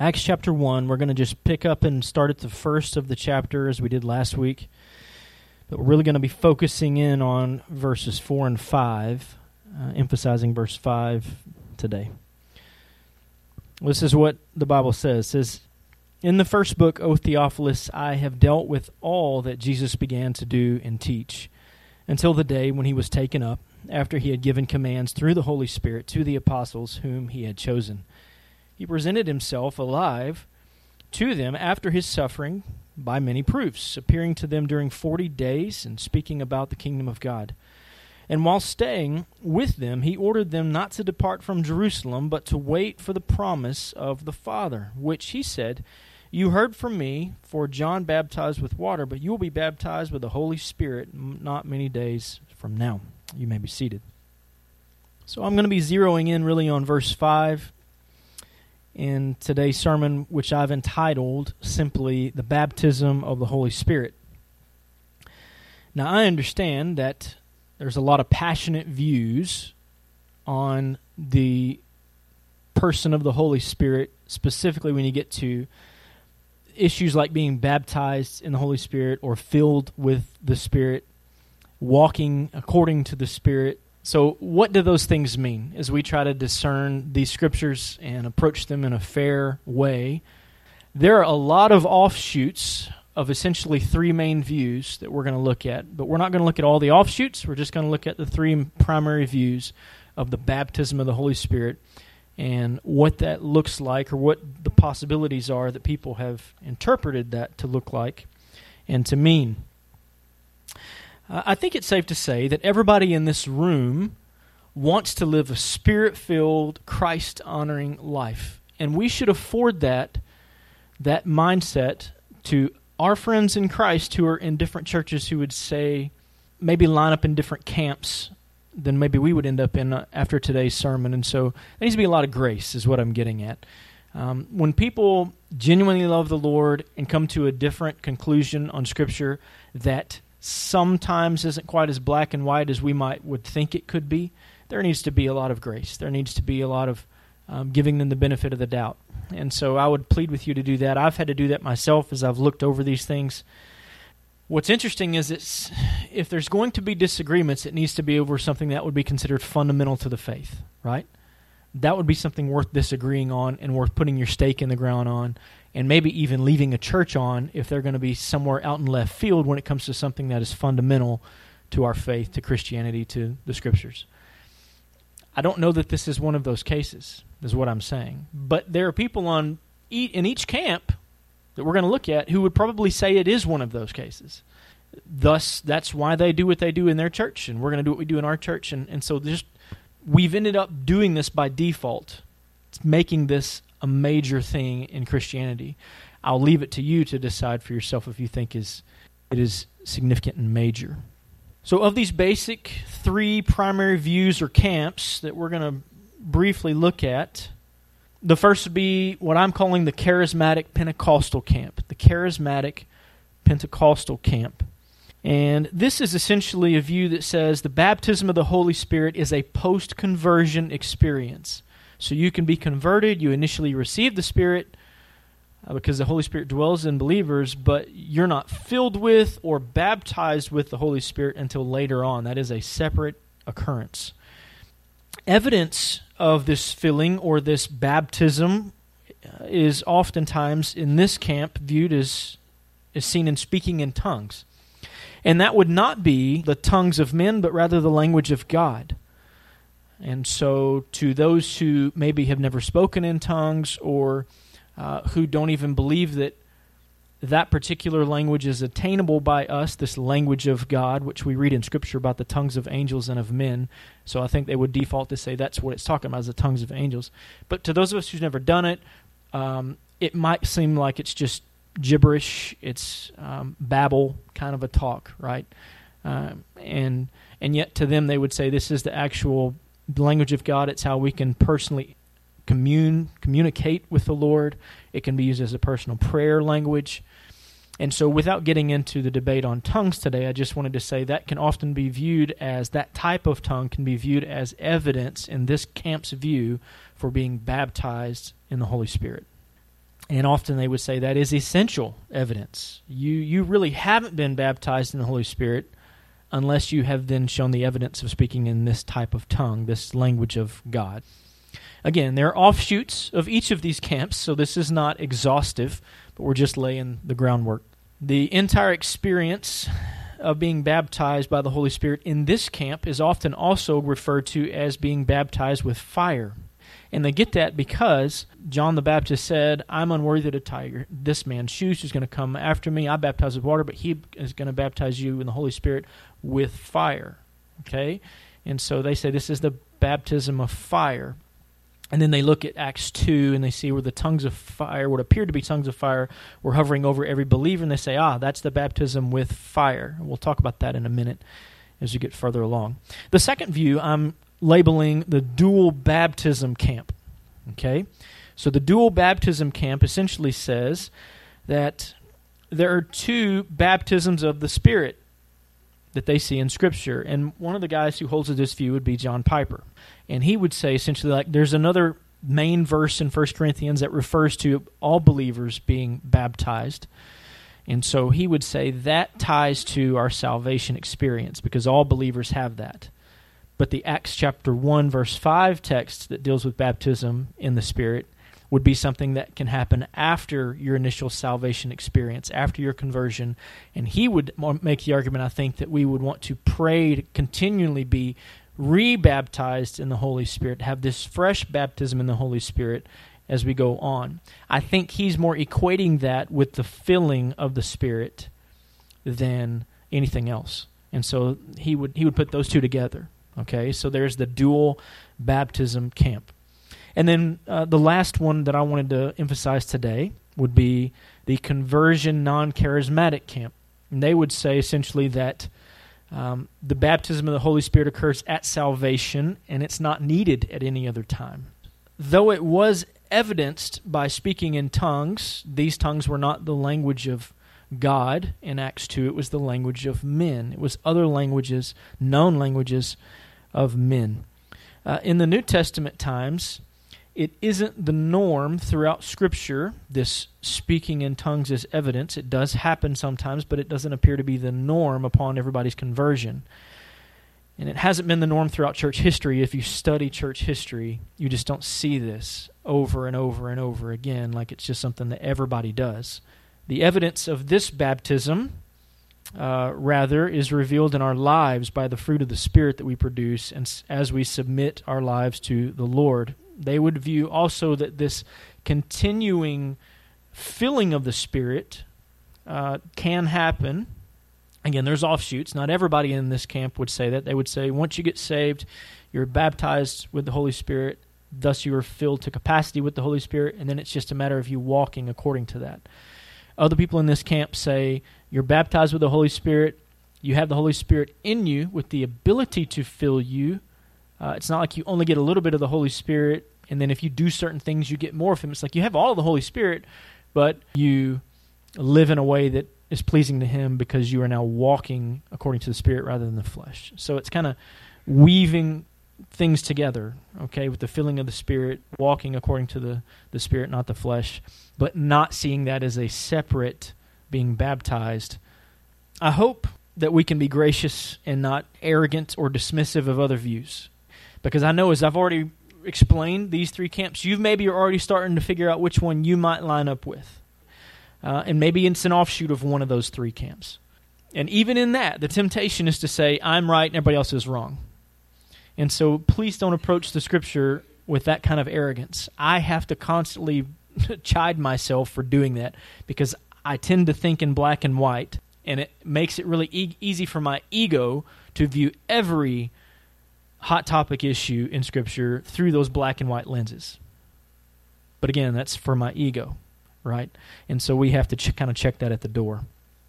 Acts chapter 1, we're going to just pick up and start at the first of the chapter as we did last week. But we're really going to be focusing in on verses 4 and 5, emphasizing verse 5 today. This is what the Bible says. It says, "In the first book, O Theophilus, I have dealt with all that Jesus began to do and teach, until the day when he was taken up, after he had given commands through the Holy Spirit to the apostles whom he had chosen. He presented himself alive to them after his suffering by many proofs, appearing to them during 40 days and speaking about the kingdom of God. And while staying with them, he ordered them not to depart from Jerusalem, but to wait for the promise of the Father, which he said, 'You heard from me, for John baptized with water, but you will be baptized with the Holy Spirit not many days from now.'" You may be seated. So I'm going to be zeroing in really on verse 5 in today's sermon, which I've entitled simply "The Baptism of the Holy Spirit." Now, I understand that there's a lot of passionate views on the person of the Holy Spirit, specifically when you get to issues like being baptized in the Holy Spirit or filled with the Spirit, walking according to the Spirit. So what do those things mean as we try to discern these scriptures and approach them in a fair way? There are a lot of offshoots of essentially three main views that we're going to look at, but we're not going to look at all the offshoots. We're just going to look at the three primary views of the baptism of the Holy Spirit and what that looks like, or what the possibilities are that people have interpreted that to look like and to mean. I think it's safe to say that everybody in this room wants to live a Spirit-filled, Christ-honoring life. And we should afford that mindset to our friends in Christ who are in different churches, who would say, maybe line up in different camps than maybe we would end up in after today's sermon. And so there needs to be a lot of grace, is what I'm getting at. When people genuinely love the Lord and come to a different conclusion on Scripture that sometimes isn't quite as black and white as we would think it could be, there needs to be a lot of grace. There needs to be a lot of giving them the benefit of the doubt. And so I would plead with you to do that. I've had to do that myself as I've looked over these things. What's interesting is if there's going to be disagreements, it needs to be over something that would be considered fundamental to the faith, right? That would be something worth disagreeing on and worth putting your stake in the ground on, and maybe even leaving a church on if they're going to be somewhere out in left field when it comes to something that is fundamental to our faith, to Christianity, to the Scriptures. I don't know that this is one of those cases, is what I'm saying. But there are people in each camp that we're going to look at who would probably say it is one of those cases. Thus, that's why they do what they do in their church, and we're going to do what we do in our church. And so we've ended up doing this by default. It's making this a major thing in Christianity. I'll leave it to you to decide for yourself if you think it is significant and major. So of these basic three primary views or camps that we're going to briefly look at, the first would be what I'm calling the charismatic Pentecostal camp. The charismatic Pentecostal camp. And this is essentially a view that says the baptism of the Holy Spirit is a post-conversion experience. So you can be converted, you initially receive the Spirit because the Holy Spirit dwells in believers, but you're not filled with or baptized with the Holy Spirit until later on. That is a separate occurrence. Evidence of this filling or this baptism is oftentimes in this camp viewed as seen in speaking in tongues. And that would not be the tongues of men, but rather the language of God. And so to those who maybe have never spoken in tongues or who don't even believe that particular language is attainable by us, this language of God, which we read in Scripture about the tongues of angels and of men. So I think they would default to say that's what it's talking about, is the tongues of angels. But to those of us who've never done it, it might seem like it's just gibberish. It's babble kind of a talk, right? And yet to them they would say this is the actual language of God. It's how we can personally communicate with the Lord. It can be used as a personal prayer language. And so without getting into the debate on tongues today, I just wanted to say that can often be viewed as, that type of tongue can be viewed as evidence in this camp's view for being baptized in the Holy Spirit. And often they would say that is essential evidence. You really haven't been baptized in the Holy Spirit unless you have then shown the evidence of speaking in this type of tongue, this language of God. Again, there are offshoots of each of these camps, so this is not exhaustive, but we're just laying the groundwork. The entire experience of being baptized by the Holy Spirit in this camp is often also referred to as being baptized with fire. And they get that because John the Baptist said, I'm unworthy to tie this man's shoes who's going to come after me. I baptize with water, but he is going to baptize you in the Holy Spirit with fire. Okay? And so they say this is the baptism of fire. And then they look at Acts 2 and they see where the tongues of fire, what appeared to be tongues of fire, were hovering over every believer. And they say, that's the baptism with fire. And we'll talk about that in a minute as we get further along. The second view I'm labeling the dual baptism camp. Okay? So the dual baptism camp essentially says that there are two baptisms of the Spirit that they see in Scripture. And one of the guys who holds to this view would be John Piper. And he would say essentially like there's another main verse in 1 Corinthians that refers to all believers being baptized. And so he would say that ties to our salvation experience because all believers have that. But the Acts chapter 1 verse 5 text that deals with baptism in the Spirit would be something that can happen after your initial salvation experience, after your conversion. And he would make the argument, I think, that we would want to pray to continually be re-baptized in the Holy Spirit, have this fresh baptism in the Holy Spirit as we go on. I think he's more equating that with the filling of the Spirit than anything else. And so he would put those two together. Okay, so there's the dual baptism camp. And then the last one that I wanted to emphasize today would be the conversion non-charismatic camp. And they would say essentially that the baptism of the Holy Spirit occurs at salvation and it's not needed at any other time. Though it was evidenced by speaking in tongues, these tongues were not the language of God in Acts 2. It was the language of men. It was other languages, known languages of men. In the New Testament times, it isn't the norm throughout Scripture, this speaking in tongues is evidence. It does happen sometimes, but it doesn't appear to be the norm upon everybody's conversion. And it hasn't been the norm throughout church history. If you study church history, you just don't see this over and over and over again, like it's just something that everybody does. The evidence of this baptism, rather, is revealed in our lives by the fruit of the Spirit that we produce and as we submit our lives to the Lord. They would view also that this continuing filling of the Spirit can happen. Again, there's offshoots. Not everybody in this camp would say that. They would say once you get saved, you're baptized with the Holy Spirit, thus you are filled to capacity with the Holy Spirit, and then it's just a matter of you walking according to that. Other people in this camp say you're baptized with the Holy Spirit, you have the Holy Spirit in you with the ability to fill you. It's not like you only get a little bit of the Holy Spirit, and then if you do certain things, you get more of Him. It's like you have all of the Holy Spirit, but you live in a way that is pleasing to Him because you are now walking according to the Spirit rather than the flesh. So it's kind of weaving things together, okay, with the filling of the Spirit, walking according to the Spirit, not the flesh, but not seeing that as a separate being baptized. I hope that we can be gracious and not arrogant or dismissive of other views. Because I know, as I've already explained these three camps, you maybe are already starting to figure out which one you might line up with. And maybe it's an offshoot of one of those three camps. And even in that, the temptation is to say, I'm right and everybody else is wrong. And so please don't approach the Scripture with that kind of arrogance. I have to constantly chide myself for doing that because I tend to think in black and white, and it makes it really easy for my ego to view every hot topic issue in Scripture through those black and white lenses. But again, that's for my ego, right? And so we have to kind of check that at the door.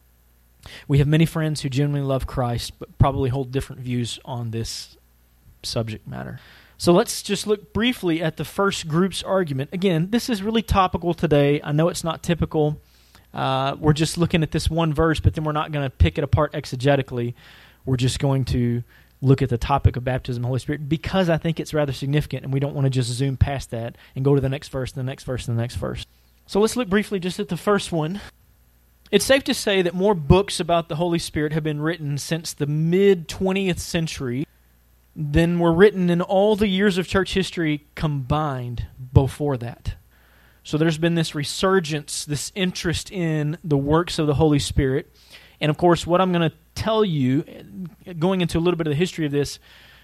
We have many friends who genuinely love Christ, but probably hold different views on this subject matter. So let's just look briefly at the first group's argument. Again, this is really topical today. I know it's not typical. We're just looking at this one verse, but then we're not going to pick it apart exegetically. We're just going to look at the topic of baptism of the Holy Spirit because I think it's rather significant, and we don't want to just zoom past that and go to the next verse, and the next verse, and the next verse. So let's look briefly just at the first one. It's safe to say that more books about the Holy Spirit have been written since the mid-20th century than were written in all the years of church history combined before that. So there's been this resurgence, this interest in the works of the Holy Spirit. And of course, what I'm going to tell you, going into a little bit of the history of this,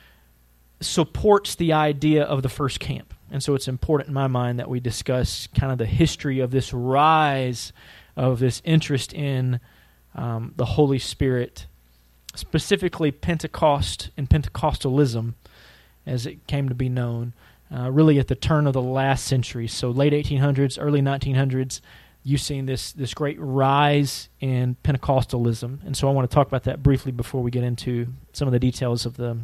supports the idea of the first camp. And so it's important in my mind that we discuss kind of the history of this rise of this interest in the Holy Spirit, specifically Pentecost and Pentecostalism, as it came to be known, really at the turn of the last century. So late 1800s, early 1900s, you've seen this great rise in Pentecostalism. And so I want to talk about that briefly before we get into some of the details of the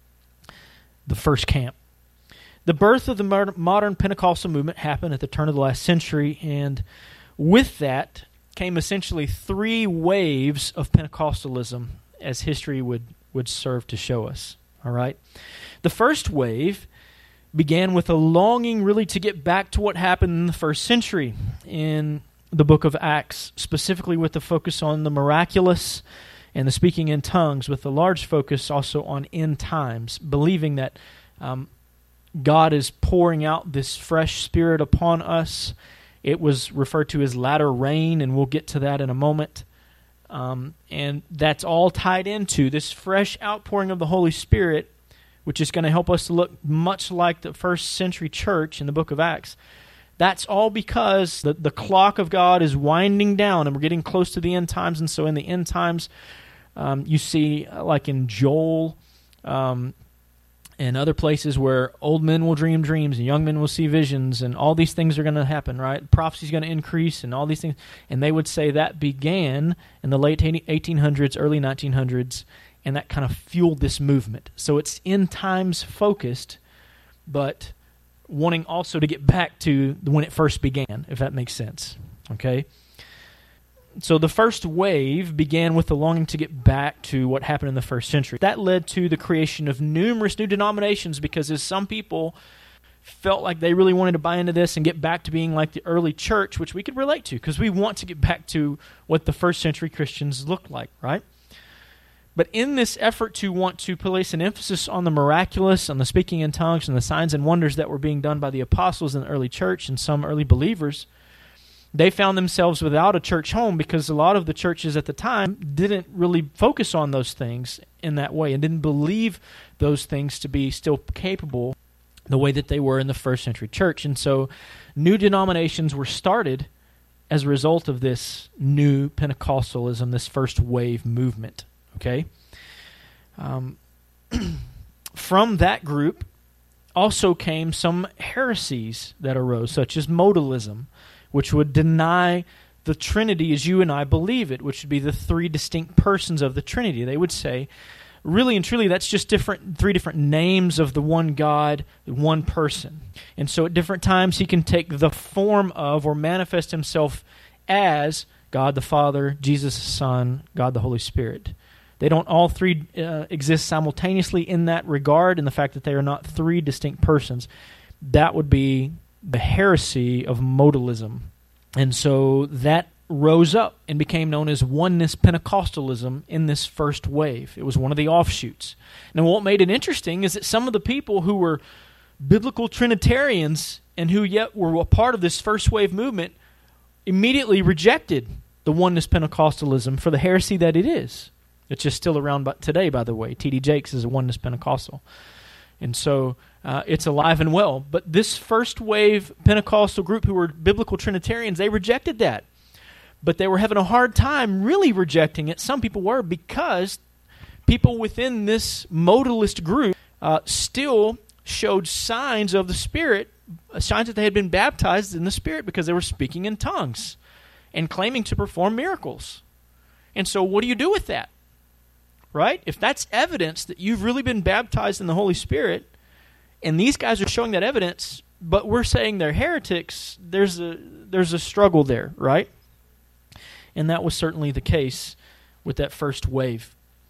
first camp. The birth of the modern Pentecostal movement happened at the turn of the last century, and with that came essentially three waves of Pentecostalism, as history would serve to show us. All right? The first wave began with a longing really to get back to what happened in the first century in the book of Acts, specifically with the focus on the miraculous and the speaking in tongues, with a large focus also on end times, believing that God is pouring out this fresh Spirit upon us. It was referred to as latter rain, and we'll get to that in a moment. And that's all tied into this fresh outpouring of the Holy Spirit, which is going to help us to look much like the first century church in the book of Acts. That's all because the clock of God is winding down, and we're getting close to the end times. And so in the end times, you see, like in Joel, and other places where old men will dream dreams and young men will see visions, and all these things are going to happen, right? Prophecy is going to increase and all these things. And they would say that began in the late 1800s, early 1900s, and that kind of fueled this movement. So it's end times focused, but wanting also to get back to when it first began, if that makes sense. Okay? So the first wave began with the longing to get back to what happened in the first century. That led to the creation of numerous new denominations, because as some people felt like they really wanted to buy into this and get back to being like the early church, which we could relate to, because we want to get back to what the first century Christians looked like, right? But in this effort to want to place an emphasis on the miraculous, on the speaking in tongues, and the signs and wonders that were being done by the apostles in the early church and some early believers, they found themselves without a church home, because a lot of the churches at the time didn't really focus on those things in that way and didn't believe those things to be still capable the way that they were in the first century church. And so new denominations were started as a result of this new Pentecostalism, this first wave movement. Okay? From that group also came some heresies that arose, such as modalism, which would deny the Trinity as you and I believe it, which would be the three distinct persons of the Trinity. They would say, really and truly, that's just three different names of the one God, one person. And so at different times, he can take the form of or manifest himself as God the Father, Jesus the Son, God the Holy Spirit. They don't all three exist simultaneously in that regard, and the fact that they are not three distinct persons. That would be the heresy of modalism. And so that rose up and became known as Oneness Pentecostalism in this first wave. It was one of the offshoots. Now, what made it interesting is that some of the people who were biblical Trinitarians and who yet were a part of this first wave movement immediately rejected the Oneness Pentecostalism for the heresy that it is. It's just still around today, by the way. T.D. Jakes is a Oneness Pentecostal. And so it's alive and well. But this first wave Pentecostal group who were biblical Trinitarians, they rejected that. But they were having a hard time really rejecting it. Some people were, because people within this modalist group still showed signs of the Spirit, signs that they had been baptized in the Spirit, because they were speaking in tongues and claiming to perform miracles. And so what do you do with that? Right? If that's evidence that you've really been baptized in the Holy Spirit, and these guys are showing that evidence, but we're saying they're heretics, there's a struggle there, right? And that was certainly the case with that first wave.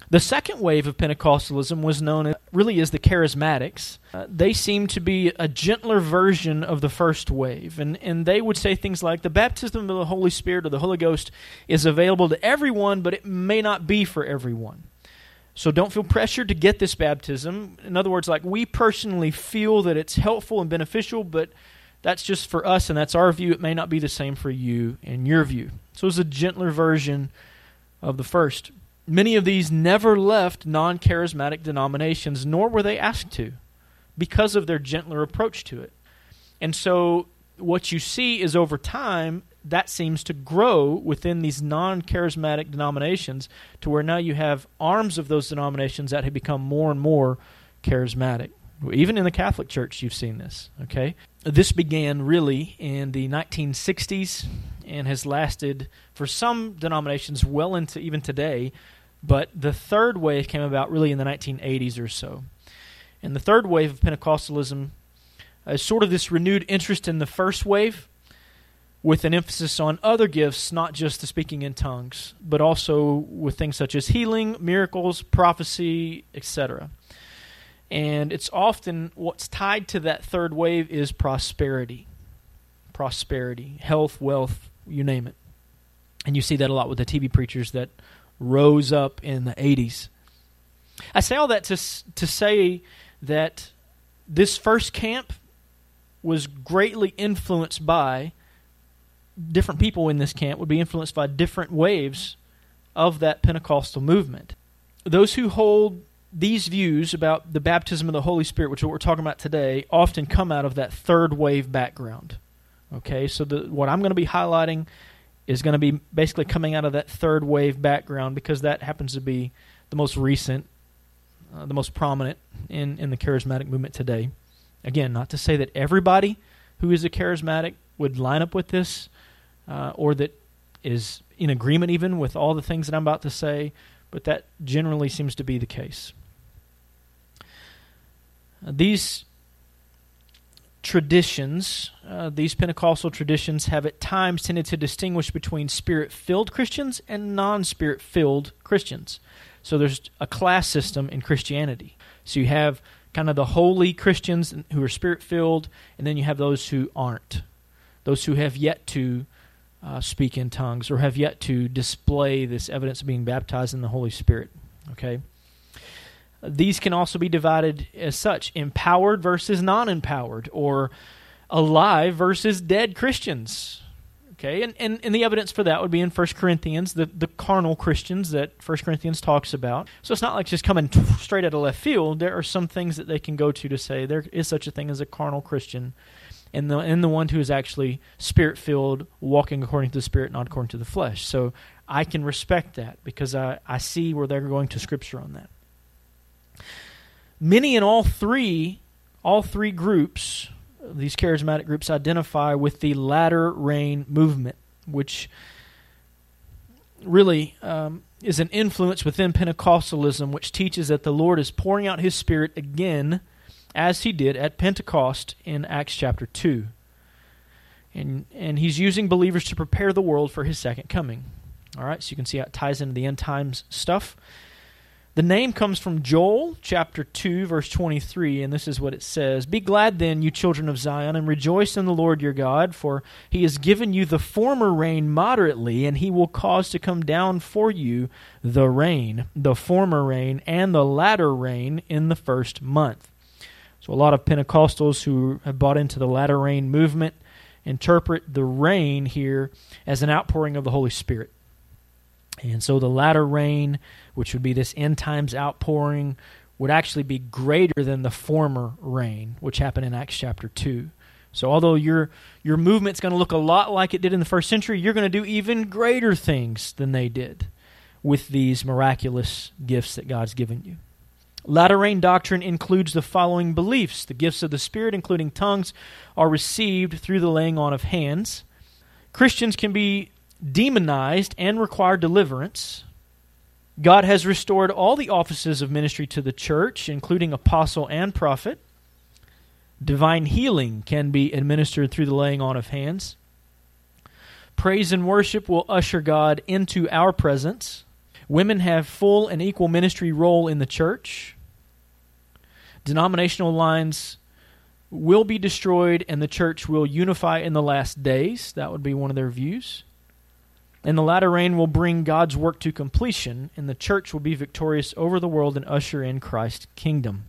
The second wave of Pentecostalism was known really as the Charismatics. They seem to be a gentler version of the first wave, and they would say things like, the baptism of the Holy Spirit or the Holy Ghost is available to everyone, but it may not be for everyone. So don't feel pressured to get this baptism. In other words, like, we personally feel that it's helpful and beneficial, but that's just for us and that's our view. It may not be the same for you and your view. So it's a gentler version of the first. Many of these never left non-charismatic denominations, nor were they asked to, because of their gentler approach to it. And so what you see is, over time, that seems to grow within these non-charismatic denominations to where now you have arms of those denominations that have become more and more charismatic. Even in the Catholic Church, you've seen this, okay? This began really in the 1960s and has lasted for some denominations well into even today, but the third wave came about really in the 1980s or so. And the third wave of Pentecostalism is sort of this renewed interest in the first wave, with an emphasis on other gifts, not just the speaking in tongues, but also with things such as healing, miracles, prophecy, etc. And it's often what's tied to that third wave is prosperity. Prosperity, health, wealth, you name it. And you see that a lot with the TV preachers that rose up in the 80s. I say all that to say that this first camp was greatly influenced by different people in this camp, would be influenced by different waves of that Pentecostal movement. Those who hold these views about the baptism of the Holy Spirit, which is what we're talking about today, often come out of that third wave background. Okay, so what I'm going to be highlighting is going to be basically coming out of that third wave background, because that happens to be the most recent, the most prominent in the charismatic movement today. Again, not to say that everybody who is a charismatic would line up with this, or that is in agreement even with all the things that I'm about to say, but that generally seems to be the case. These traditions, these Pentecostal traditions, have at times tended to distinguish between Spirit-filled Christians and non-Spirit-filled Christians. So there's a class system in Christianity. So you have kind of the holy Christians who are Spirit-filled, and then you have those who aren't. Those who have yet to speak in tongues or have yet to display this evidence of being baptized in the Holy Spirit. Okay? These can also be divided as such: empowered versus non-empowered, or alive versus dead Christians. Okay, and the evidence for that would be in 1 Corinthians, the carnal Christians that 1 Corinthians talks about. So it's not like just coming straight out of left field. There are some things that they can go to say there is such a thing as a carnal Christian, and the one who is actually Spirit-filled, walking according to the Spirit, not according to the flesh. So I can respect that because I see where they're going to Scripture on that. Many in all three groups, these charismatic groups, identify with the latter rain movement, which really is an influence within Pentecostalism, which teaches that the Lord is pouring out His Spirit again, as He did at Pentecost in Acts chapter 2. And He's using believers to prepare the world for His second coming. All right, so you can see how it ties into the end times stuff. The name comes from Joel chapter 2, verse 23, and this is what it says: "Be glad then, you children of Zion, and rejoice in the Lord your God, for He has given you the former rain moderately, and He will cause to come down for you the rain, the former rain, and the latter rain in the first month." So a lot of Pentecostals who have bought into the latter rain movement interpret the rain here as an outpouring of the Holy Spirit. And so the latter rain, which would be this end times outpouring, would actually be greater than the former rain, which happened in Acts chapter 2. So although your movement's going to look a lot like it did in the first century, you're going to do even greater things than they did with these miraculous gifts that God's given you. Latter rain doctrine includes the following beliefs: the gifts of the Spirit, including tongues, are received through the laying on of hands. Christians can be demonized and require deliverance. God has restored all the offices of ministry to the church, including apostle and prophet. Divine healing can be administered through the laying on of hands. Praise and worship will usher God into our presence. Women have full and equal ministry role in the church. Denominational lines will be destroyed and the church will unify in the last days. That would be one of their views. And the latter rain will bring God's work to completion, and the church will be victorious over the world and usher in Christ's kingdom.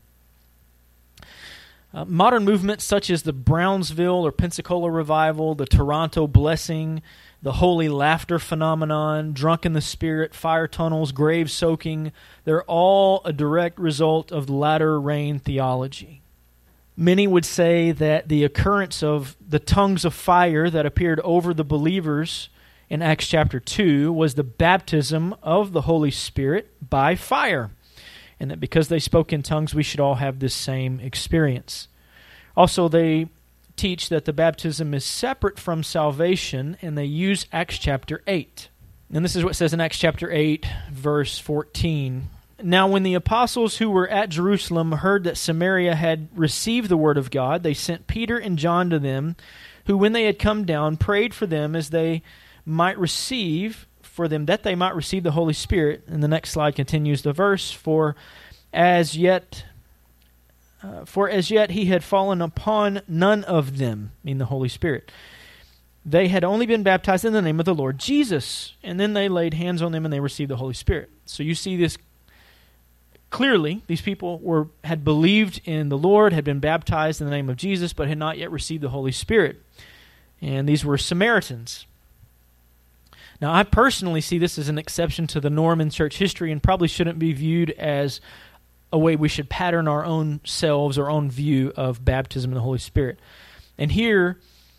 Modern movements such as the Brownsville or Pensacola Revival, the Toronto Blessing, the Holy Laughter Phenomenon, Drunk in the Spirit, fire tunnels, grave soaking, they're all a direct result of the latter rain theology. Many would say that the occurrence of the tongues of fire that appeared over the believers in Acts chapter 2 was the baptism of the Holy Spirit by fire, and that because they spoke in tongues, we should all have this same experience. Also, they teach that the baptism is separate from salvation, and they use Acts chapter 8. And this is what it says in Acts chapter 8, verse 14. Now when the apostles who were at Jerusalem heard that Samaria had received the word of God, they sent Peter and John to them, who when they had come down, prayed for them as they might receive the Holy Spirit. And the next slide continues the verse, For as yet he had fallen upon none of them, meaning the Holy Spirit. They had only been baptized in the name of the Lord Jesus, and then they laid hands on them and they received the Holy Spirit. So you see this clearly. These people had believed in the Lord, had been baptized in the name of Jesus, but had not yet received the Holy Spirit. And these were Samaritans. Now, I personally see this as an exception to the norm in church history and probably shouldn't be viewed as a way we should pattern our own selves, our own view of baptism in the Holy Spirit. And here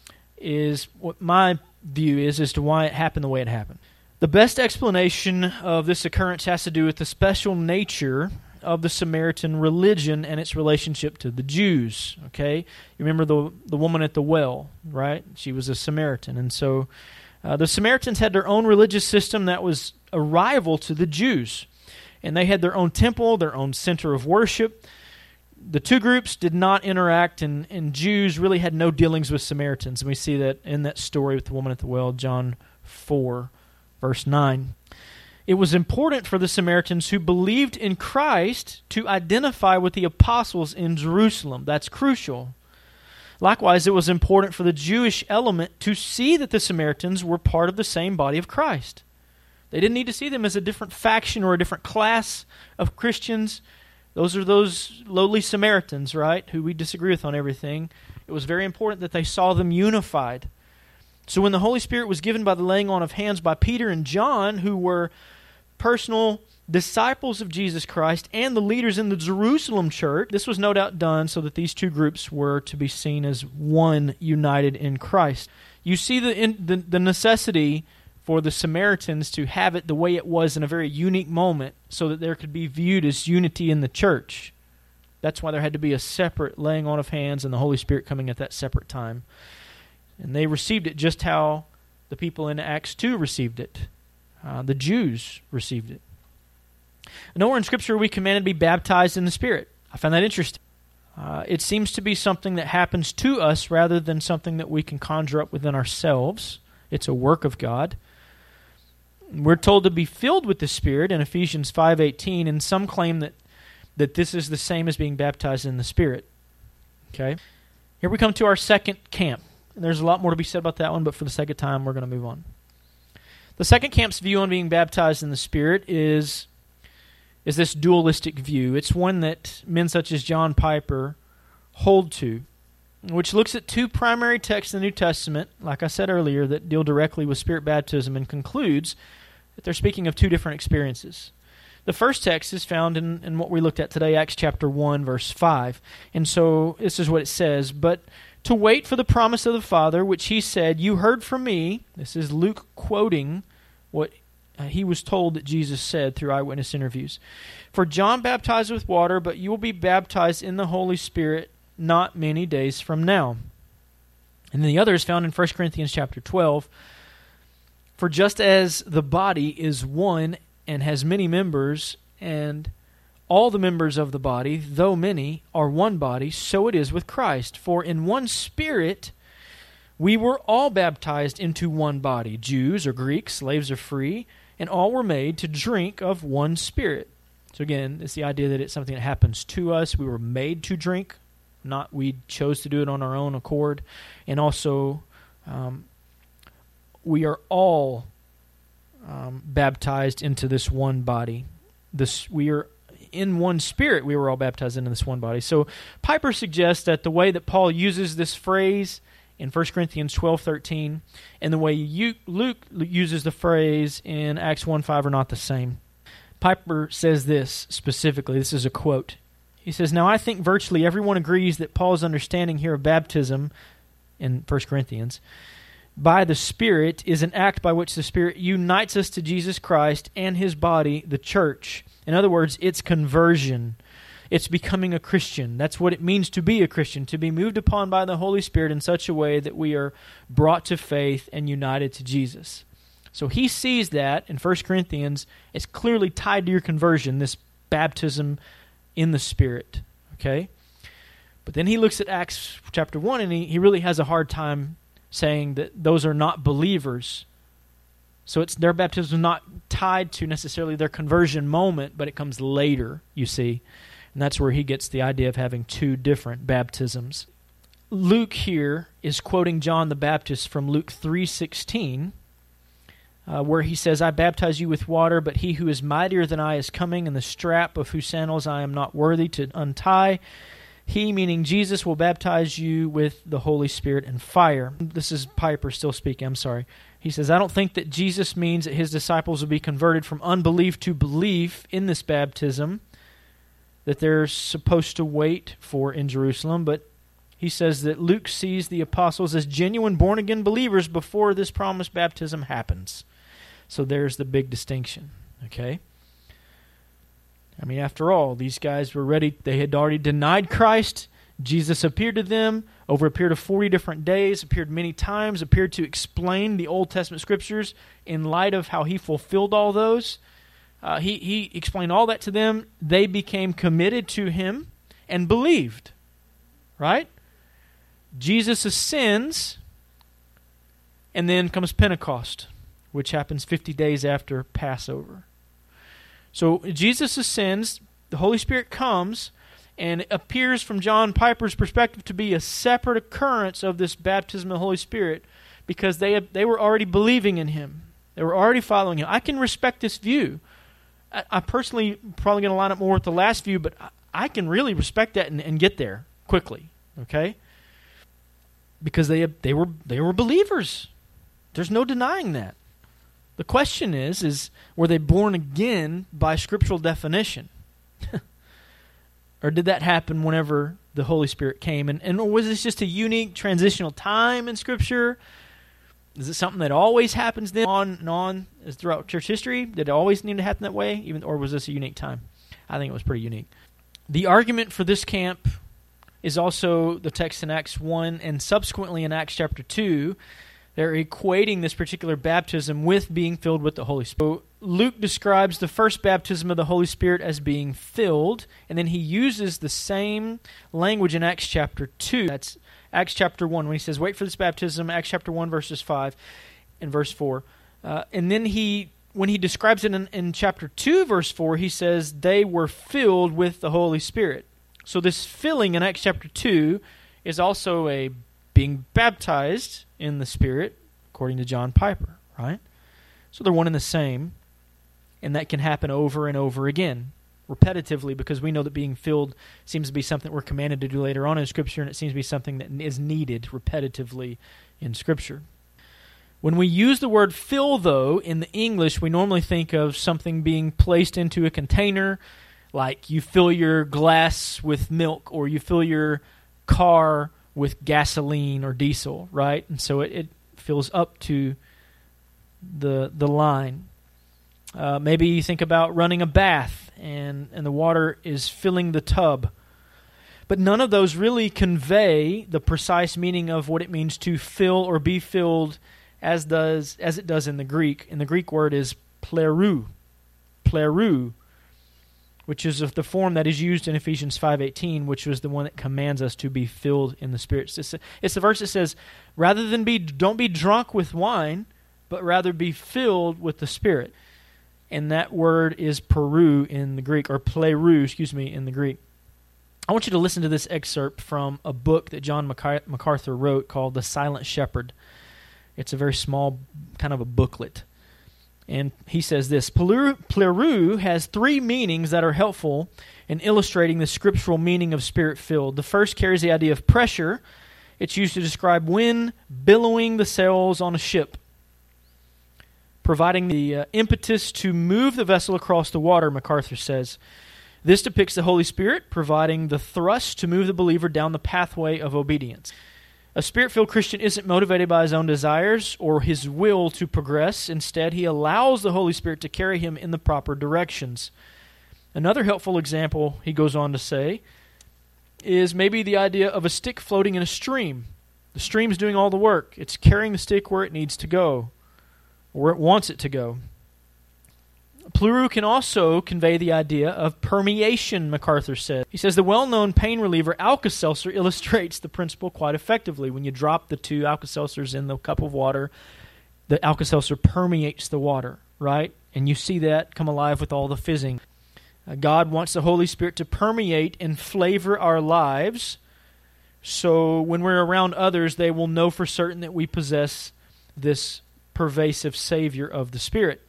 is what my view is as to why it happened the way it happened. The best explanation of this occurrence has to do with the special nature of the Samaritan religion and its relationship to the Jews. Okay, you remember the woman at the well, right? She was a Samaritan, and so the Samaritans had their own religious system that was a rival to the Jews. And they had their own temple, their own center of worship. The two groups did not interact, and Jews really had no dealings with Samaritans. And we see that in that story with the woman at the well, John 4, verse 9. It was important for the Samaritans who believed in Christ to identify with the apostles in Jerusalem. That's crucial. Likewise, it was important for the Jewish element to see that the Samaritans were part of the same body of Christ. They didn't need to see them as a different faction or a different class of Christians. Those are those lowly Samaritans, right, who we disagree with on everything. It was very important that they saw them unified. So when the Holy Spirit was given by the laying on of hands by Peter and John, who were personal disciples of Jesus Christ and the leaders in the Jerusalem church, this was no doubt done so that these two groups were to be seen as one united in Christ. You see the necessity for the Samaritans to have it the way it was in a very unique moment so that there could be viewed as unity in the church. That's why there had to be a separate laying on of hands and the Holy Spirit coming at that separate time. And they received it just how the people in Acts 2 received it. The Jews received it. Nowhere in Scripture are we commanded to be baptized in the Spirit. I find that interesting. It seems to be something that happens to us rather than something that we can conjure up within ourselves. It's a work of God. We're told to be filled with the Spirit in Ephesians 5:18, and some claim that this is the same as being baptized in the Spirit. Okay? Here we come to our second camp. And there's a lot more to be said about that one, but for the sake of time, we're going to move on. The second camp's view on being baptized in the Spirit is this dualistic view. It's one that men such as John Piper hold to, which looks at two primary texts in the New Testament, like I said earlier, that deal directly with Spirit baptism and concludes that they're speaking of two different experiences. The first text is found in what we looked at today, Acts chapter 1, verse 5. And so this is what it says, "But to wait for the promise of the Father, which he said, 'You heard from me.'" This is Luke quoting what he was told that Jesus said through eyewitness interviews. "For John baptized with water, but you will be baptized in the Holy Spirit not many days from now." And then the other is found in 1 Corinthians chapter 12. "For just as the body is one and has many members, and all the members of the body, though many, are one body, so it is with Christ. For in one Spirit we were all baptized into one body, Jews or Greeks, slaves or free, and all were made to drink of one Spirit. So again, it's the idea that it's something that happens to us. We were made to drink, not we chose to do it on our own accord. And also, we are all baptized into this one body. We are in one Spirit. We were all baptized into this one body. So Piper suggests that the way that Paul uses this phrase in 1 Corinthians 12:13 and the way Luke uses the phrase in Acts 1:5 are not the same. Piper says this specifically. This is a quote. He says, "Now I think virtually everyone agrees that Paul's understanding here of baptism in 1 Corinthians by the Spirit is an act by which the Spirit unites us to Jesus Christ and His body, the church. In other words, it's conversion. It's becoming a Christian. That's what it means to be a Christian, to be moved upon by the Holy Spirit in such a way that we are brought to faith and united to Jesus." So he sees that in 1 Corinthians it's clearly tied to your conversion, this baptism in the Spirit. Okay? But then he looks at Acts chapter 1 and he really has a hard time saying that those are not believers. So it's their baptism is not tied to necessarily their conversion moment, but it comes later, you see. And that's where he gets the idea of having two different baptisms. Luke here is quoting John the Baptist from Luke 3:16, where he says, "I baptize you with water, but he who is mightier than I is coming, and the strap of whose sandals I am not worthy to untie. He," meaning Jesus, "will baptize you with the Holy Spirit and fire." This is Piper still speaking, I'm sorry. He says, "I don't think that Jesus means that his disciples will be converted from unbelief to belief in this baptism that they're supposed to wait for in Jerusalem, but he says that Luke sees the apostles as genuine born-again believers before this promised baptism happens. So there's the big distinction, okay? I mean, after all, these guys were ready. They had already denied Christ. Jesus appeared to them over a period of 40 different days, appeared many times, appeared to explain the Old Testament Scriptures in light of how he fulfilled all those. He explained all that to them. They became committed to him and believed, right? Jesus ascends, and then comes Pentecost, which happens 50 days after Passover. So Jesus ascends, the Holy Spirit comes, and it appears from John Piper's perspective to be a separate occurrence of this baptism of the Holy Spirit because they were already believing in him. They were already following him. I can respect this view. I personally probably going to line up more with the last view, but I can really respect that and get there quickly, okay? Because they were believers. There's no denying that. The question is were they born again by scriptural definition? Or did that happen whenever the Holy Spirit came? And was this just a unique transitional time in Scripture? Is it something that always happens then on and on throughout church history? Did it always need to happen that way? Or was this a unique time? I think it was pretty unique. The argument for this camp is also the text in Acts 1 and subsequently in Acts chapter 2. They're equating this particular baptism with being filled with the Holy Spirit. So Luke describes the first baptism of the Holy Spirit as being filled, and then he uses the same language in Acts chapter 2. That's Acts chapter 1 when he says, "Wait for this baptism," Acts chapter 1 verses 5 and verse 4. And then when he describes it in chapter 2 verse 4, he says, "They were filled with the Holy Spirit." So this filling in Acts chapter 2 is also a being baptized in the Spirit, according to John Piper, right? So they're one and the same, and that can happen over and over again, repetitively, because we know that being filled seems to be something we're commanded to do later on in Scripture, and it seems to be something that is needed repetitively in Scripture. When we use the word fill, though, in the English, we normally think of something being placed into a container, like you fill your glass with milk, or you fill your car with gasoline or diesel, right? And so it fills up to the line. Maybe you think about running a bath and the water is filling the tub. But none of those really convey the precise meaning of what it means to fill or be filled as it does in the Greek. And the Greek word is plerou, which is of the form that is used in Ephesians 5:18, which was the one that commands us to be filled in the Spirit. It's the verse that says, don't be drunk with wine, but rather be filled with the Spirit. and that word is peru in the Greek, or plerou, in the Greek. I want you to listen to this excerpt from a book that John MacArthur wrote called The Silent Shepherd. It's a very small kind of a booklet. And he says this: Plerou has three meanings that are helpful in illustrating the scriptural meaning of spirit-filled. The first carries the idea of pressure. It's used to describe wind billowing the sails on a ship, providing the impetus to move the vessel across the water, MacArthur says. This depicts the Holy Spirit providing the thrust to move the believer down the pathway of obedience. A Spirit-filled Christian isn't motivated by his own desires or his will to progress. Instead, he allows the Holy Spirit to carry him in the proper directions. Another helpful example, he goes on to say, is maybe the idea of a stick floating in a stream. The stream's doing all the work. It's carrying the stick where it needs to go, or where it wants it to go. Plerou can also convey the idea of permeation, MacArthur said. He says the well-known pain reliever Alka-Seltzer illustrates the principle quite effectively. When you drop the two Alka-Seltzers in the cup of water, the Alka-Seltzer permeates the water, right? And you see that come alive with all the fizzing. God wants the Holy Spirit to permeate and flavor our lives, so when we're around others, they will know for certain that we possess this pervasive Savior of the Spirit.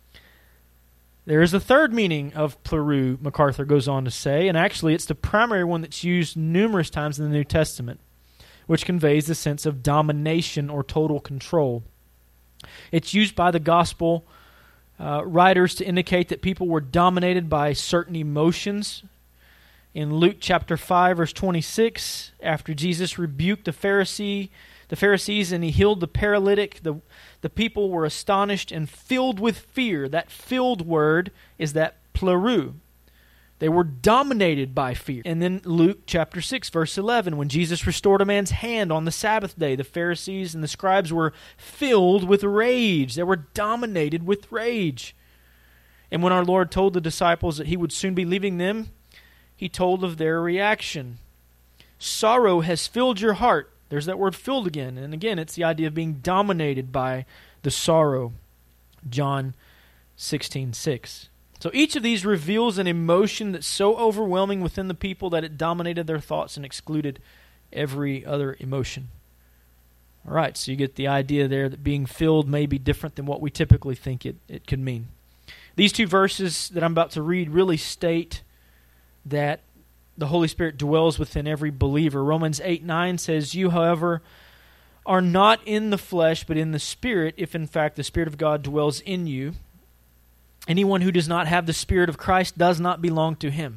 There is a third meaning of plerou, MacArthur goes on to say, and actually it's the primary one that's used numerous times in the New Testament, which conveys the sense of domination or total control. It's used by the gospel writers to indicate that people were dominated by certain emotions. In Luke chapter 5, verse 26, after Jesus rebuked the Pharisees and he healed the paralytic, the people were astonished and filled with fear. That filled word is that plerou. They were dominated by fear. And then Luke chapter 6, verse 11, when Jesus restored a man's hand on the Sabbath day, the Pharisees and the scribes were filled with rage. They were dominated with rage. And when our Lord told the disciples that he would soon be leaving them, he told of their reaction. Sorrow has filled your heart. There's that word filled again. And again, it's the idea of being dominated by the sorrow. John 16:6. So each of these reveals an emotion that's so overwhelming within the people that it dominated their thoughts and excluded every other emotion. All right, so you get the idea there that being filled may be different than what we typically think it could mean. These two verses that I'm about to read really state that the Holy Spirit dwells within every believer. Romans 8:9 says, "You, however, are not in the flesh, but in the Spirit, if in fact the Spirit of God dwells in you. Anyone who does not have the Spirit of Christ does not belong to him."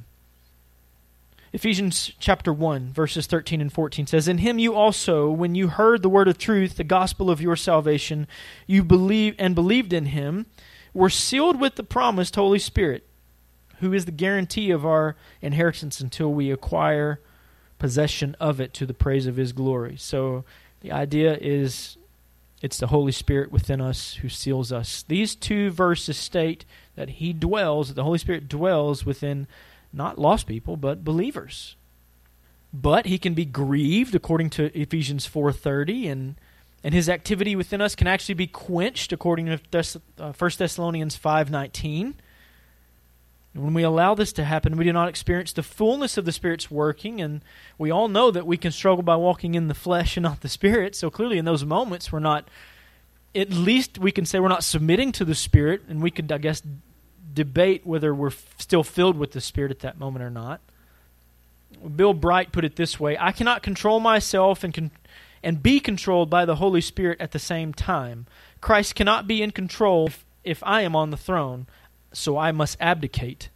Ephesians chapter 1, verses 13 and 14 says, "In him you also, when you heard the word of truth, the gospel of your salvation, you believed in him, were sealed with the promised Holy Spirit, who is the guarantee of our inheritance until we acquire possession of it to the praise of his glory." So the idea is it's the Holy Spirit within us who seals us. These two verses state that the Holy Spirit dwells within not lost people, but believers. But he can be grieved, according to Ephesians 4:30, and his activity within us can actually be quenched, according to 1 Thessalonians 5:19. When we allow this to happen, we do not experience the fullness of the Spirit's working, and we all know that we can struggle by walking in the flesh and not the Spirit. So clearly in those moments we're not, at least we can say we're not submitting to the Spirit, and we could, I guess, debate whether we're still filled with the Spirit at that moment or not. Bill Bright put it this way: "I cannot control myself and be controlled by the Holy Spirit at the same time. Christ cannot be in control if I am on the throne, so I must abdicate."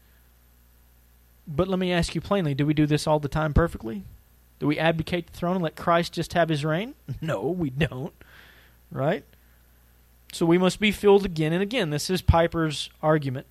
But let me ask you plainly, do we do this all the time perfectly? Do we abdicate the throne and let Christ just have his reign? No, we don't. Right? So we must be filled again and again. This is Piper's argument.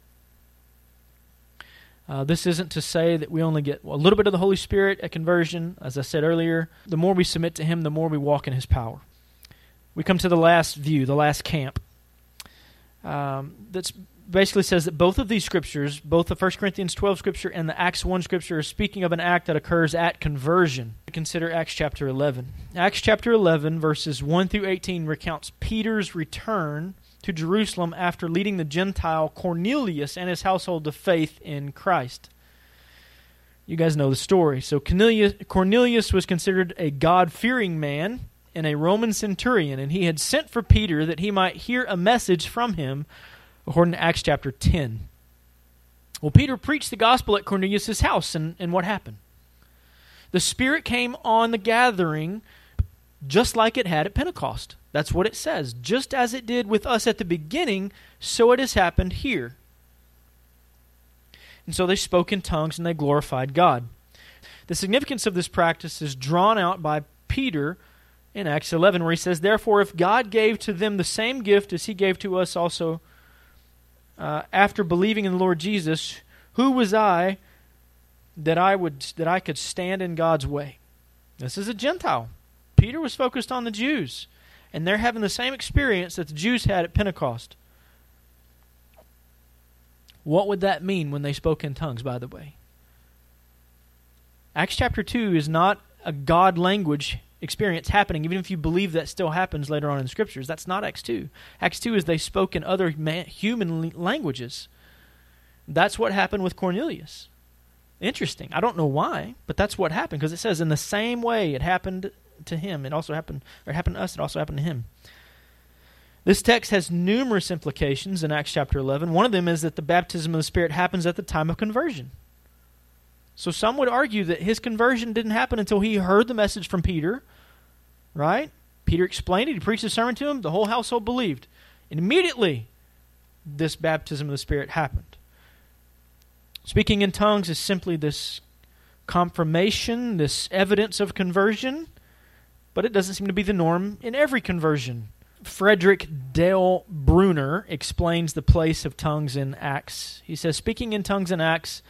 This isn't to say that we only get a little bit of the Holy Spirit at conversion. As I said earlier, the more we submit to him, the more we walk in his power. We come to the last view, the last camp. That's basically says that both of these scriptures, both the 1 Corinthians 12 scripture and the Acts 1 scripture, are speaking of an act that occurs at conversion. Consider Acts chapter 11. Acts chapter 11, verses 1 through 18, recounts Peter's return to Jerusalem after leading the Gentile Cornelius and his household to faith in Christ. You guys know the story. So Cornelius was considered a God-fearing man and a Roman centurion, and he had sent for Peter that he might hear a message from him, according to Acts chapter 10. Well, Peter preached the gospel at Cornelius' house, and what happened? The Spirit came on the gathering just like it had at Pentecost. That's what it says. Just as it did with us at the beginning, so it has happened here. And so they spoke in tongues and they glorified God. The significance of this practice is drawn out by Peter in Acts 11, where he says, "Therefore, if God gave to them the same gift as he gave to us also after believing in the Lord Jesus, who was I that I could stand in God's way?" This is a Gentile. Peter was focused on the Jews, and they're having the same experience that the Jews had at Pentecost. What would that mean when they spoke in tongues, by the way? Acts chapter 2 is not a God language experience happening, even if you believe that still happens later on in the Scriptures. That's not Acts 2. Acts 2 is they spoke in other human languages. That's what happened with Cornelius. Interesting. I don't know why, but that's what happened, because it says in the same way it happened to him, it also happened, or it happened to us, it also happened to him. This text has numerous implications in Acts chapter 11. One of them is that the baptism of the Spirit happens at the time of conversion. So some would argue that his conversion didn't happen until he heard the message from Peter, right? Peter explained it, he preached a sermon to him, the whole household believed. And immediately, this baptism of the Spirit happened. Speaking in tongues is simply this confirmation, this evidence of conversion, but it doesn't seem to be the norm in every conversion. Frederick Dale Bruner explains the place of tongues in Acts. He says, speaking in tongues in Acts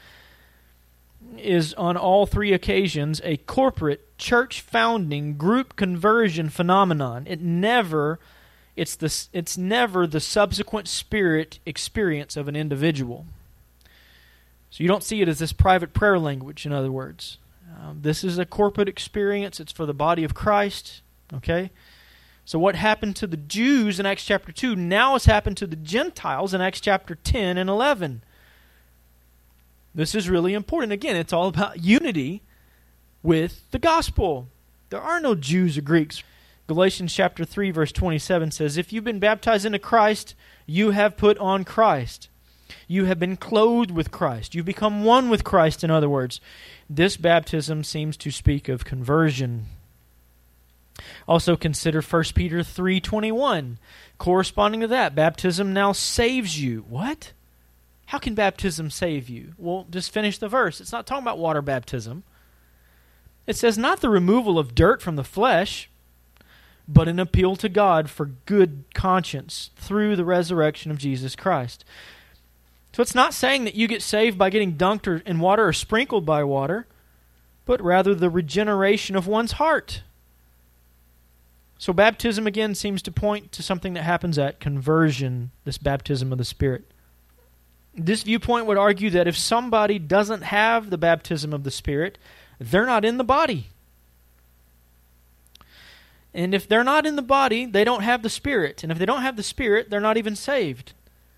is on all three occasions a corporate church founding group conversion phenomenon. It's never the subsequent spirit experience of an individual. So you don't see it as this private prayer language, in other words. This is a corporate experience. It's for the body of Christ. Okay? So what happened to the Jews in Acts chapter 2 now has happened to the Gentiles in Acts chapter 10 and 11. This is really important. Again, it's all about unity with the gospel. There are no Jews or Greeks. Galatians chapter 3 verse 27 says, "If you've been baptized into Christ, you have put on Christ. You have been clothed with Christ. You've become one with Christ," in other words. This baptism seems to speak of conversion. Also consider 1 Peter 3:21. Corresponding to that, baptism now saves you. What? How can baptism save you? Well, just finish the verse. It's not talking about water baptism. It says, not the removal of dirt from the flesh, but an appeal to God for good conscience through the resurrection of Jesus Christ. So it's not saying that you get saved by getting dunked in water or sprinkled by water, but rather the regeneration of one's heart. So baptism again seems to point to something that happens at conversion, this baptism of the Spirit. This viewpoint would argue that if somebody doesn't have the baptism of the Spirit, they're not in the body. And if they're not in the body, they don't have the Spirit. And if they don't have the Spirit, they're not even saved.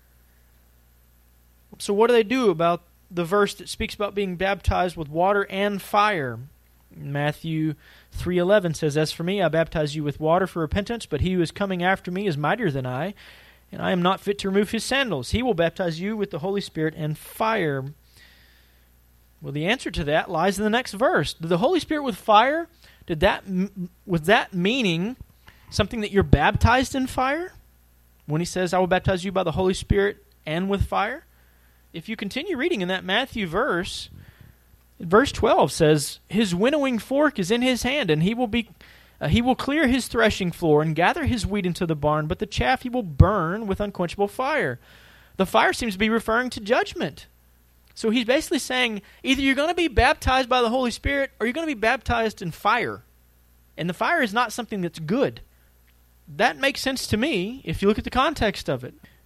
So what do they do about the verse that speaks about being baptized with water and fire? Matthew 3:11 says, "As for me, I baptize you with water for repentance, but he who is coming after me is mightier than I, and I am not fit to remove his sandals. He will baptize you with the Holy Spirit and fire." Well, the answer to that lies in the next verse. The Holy Spirit with fire, was that meaning something that you're baptized in fire? When he says, "I will baptize you by the Holy Spirit and with fire"? If you continue reading in that Matthew verse, verse 12 says, "His winnowing fork is in his hand, and he will clear his threshing floor and gather his wheat into the barn, but the chaff he will burn with unquenchable fire." The fire seems to be referring to judgment. So he's basically saying, either you're going to be baptized by the Holy Spirit or you're going to be baptized in fire. And the fire is not something that's good. That makes sense to me if you look at the context of it.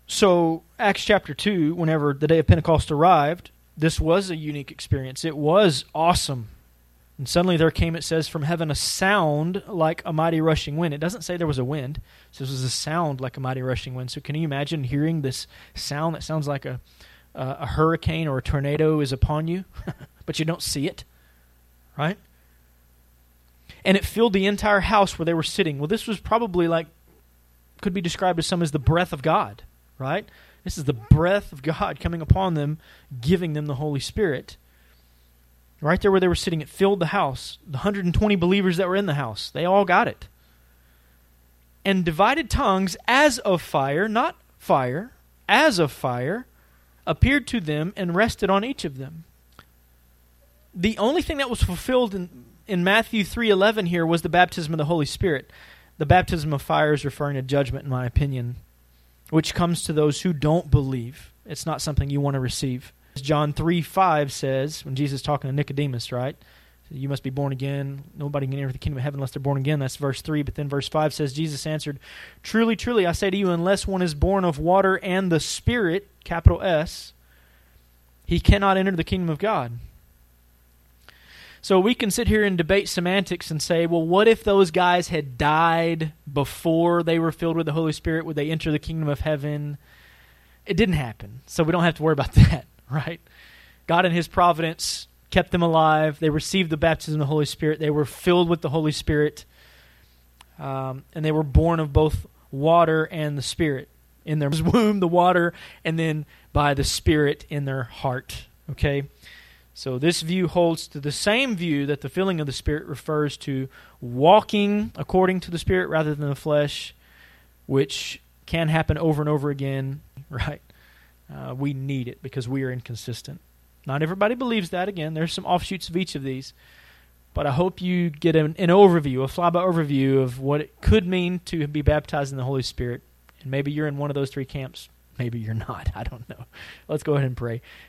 So Acts chapter 2, whenever the day of Pentecost arrived, this was a unique experience. It was awesome. And suddenly there came, it says, from heaven a sound like a mighty rushing wind. It doesn't say there was a wind. It says it was a sound like a mighty rushing wind. So can you imagine hearing this sound that sounds like a hurricane or a tornado is upon you, but you don't see it, right? And it filled the entire house where they were sitting. Well, this was probably could be described as some as the breath of God, right? This is the breath of God coming upon them, giving them the Holy Spirit. Right there where they were sitting, it filled the house. The 120 believers that were in the house, they all got it. And divided tongues as of fire, not fire, as of fire, appeared to them and rested on each of them. The only thing that was fulfilled in Matthew 3:11 here was the baptism of the Holy Spirit. The baptism of fire is referring to judgment, in my opinion, which comes to those who don't believe. It's not something you want to receive. John 3:5 says, when Jesus is talking to Nicodemus, right? You must be born again. Nobody can enter the kingdom of heaven unless they're born again. That's verse 3. But then verse 5 says, Jesus answered, truly, truly, I say to you, unless one is born of water and the Spirit, capital S, he cannot enter the kingdom of God. So we can sit here and debate semantics and say, well, what if those guys had died before they were filled with the Holy Spirit? Would they enter the kingdom of heaven? It didn't happen, so we don't have to worry about that, right? God in His providence kept them alive. They received the baptism of the Holy Spirit. They were filled with the Holy Spirit, and they were born of both water and the Spirit. In their womb, the water, and then by the Spirit in their heart, okay? So this view holds to the same view that the filling of the Spirit refers to walking according to the Spirit rather than the flesh, which can happen over and over again, right? We need it because we are inconsistent. Not everybody believes that. Again, there's some offshoots of each of these. But I hope you get an overview, a flyby overview of what it could mean to be baptized in the Holy Spirit. And maybe you're in one of those three camps. Maybe you're not. I don't know. Let's go ahead and pray.